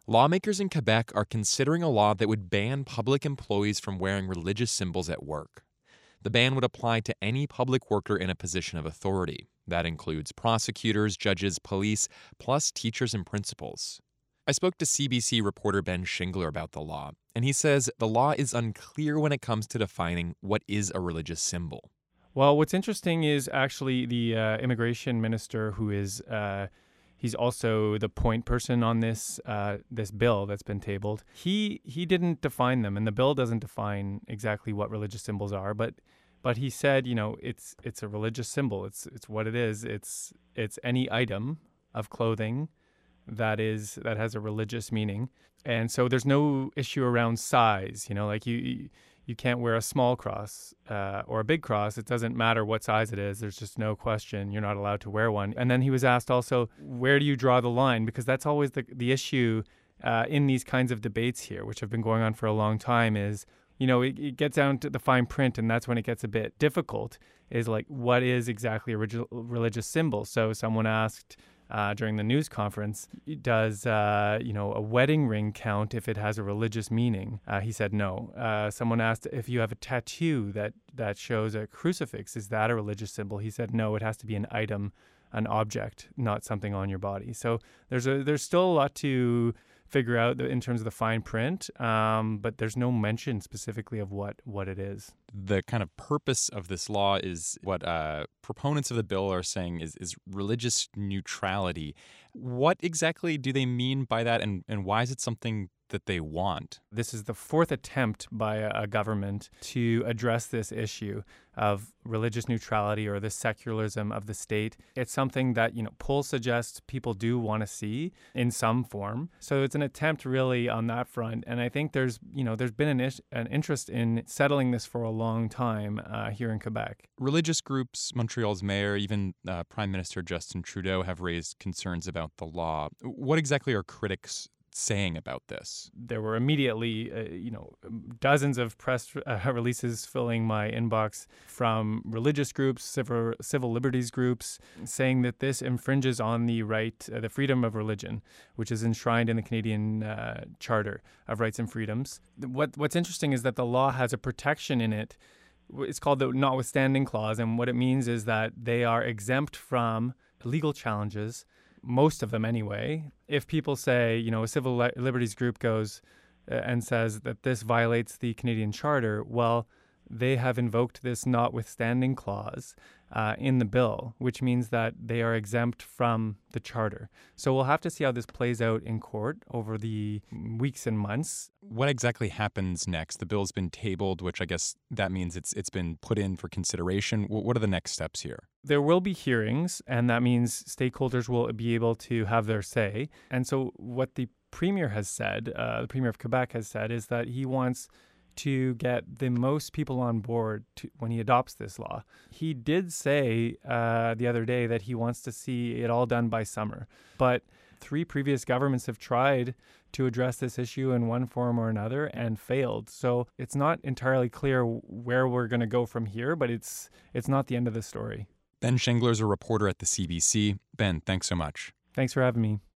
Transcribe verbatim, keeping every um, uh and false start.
Lawmakers in Quebec are considering a law that would ban public employees from wearing religious symbols at work. The ban would apply to any public worker in a position of authority. That includes prosecutors, judges, police, plus teachers and principals. I spoke to C B C reporter Ben Shingler about the law, and he says the law is unclear when it comes to defining what is a religious symbol. Well, what's interesting is actually the uh, immigration minister, who is uh, he's also the point person on this uh, this bill that's been tabled. He he didn't define them, and the bill doesn't define exactly what religious symbols are. But but he said, you know, it's it's a religious symbol. It's it's what it is. It's it's any item of clothing that is that has a religious meaning. And so there's no issue around size. You know, like you you can't wear a small cross uh, or a big cross. It doesn't matter what size it is. There's just no question you're not allowed to wear one. And then he was asked also, where do you draw the line? Because that's always the the issue uh, in these kinds of debates here, which have been going on for a long time, is, you know, it, it gets down to the fine print, and that's when it gets a bit difficult, is like, what is exactly a relig- religious symbol? So someone asked uh, during the news conference, does, uh, you know, a wedding ring count if it has a religious meaning? Uh, he said no. Uh, someone asked if you have a tattoo that, that shows a crucifix, is that a religious symbol? He said no, it has to be an item, an object, not something on your body. So there's a there's still a lot to figure out in terms of the fine print, um, but there's no mention specifically of what, what it is. The kind of purpose of this law is what uh, proponents of the bill are saying is, is religious neutrality. What exactly do they mean by that, and, and why is it something that they want? This is the fourth attempt by a, a government to address this issue of religious neutrality or the secularism of the state. It's something that, you know, polls suggest people do want to see in some form. So it's an attempt really on that front. And I think there's, you know, there's been an, ish, an interest in settling this for a long time uh, here in Quebec. Religious groups, Montreal's mayor, even uh, Prime Minister Justin Trudeau have raised concerns about the law. What exactly are critics saying about this? There were immediately, uh, you know, dozens of press uh, releases filling my inbox from religious groups, civil, civil liberties groups, saying that this infringes on the right, uh, the freedom of religion, which is enshrined in the Canadian uh, Charter of Rights and Freedoms. What What's interesting is that the law has a protection in it. It's called the notwithstanding clause, and what it means is that they are exempt from legal challenges, most of them anyway. If people say, you know, a civil li- liberties group goes uh, and says that this violates the Canadian Charter, well, they have invoked this notwithstanding clause uh, in the bill, which means that they are exempt from the Charter. So we'll have to see how this plays out in court over the weeks and months. What exactly happens next? The bill's been tabled, which I guess that means it's it's been put in for consideration. What are the next steps here? There will be hearings, and that means stakeholders will be able to have their say. And so what the Premier has said, uh, the Premier of Quebec has said, is that he wants to get the most people on board to, when he adopts this law. He did say uh, the other day that he wants to see it all done by summer. But three previous governments have tried to address this issue in one form or another and failed. So it's not entirely clear where we're going to go from here, but it's it's not the end of the story. Ben Shingler is a reporter at the C B C. Ben, thanks so much. Thanks for having me.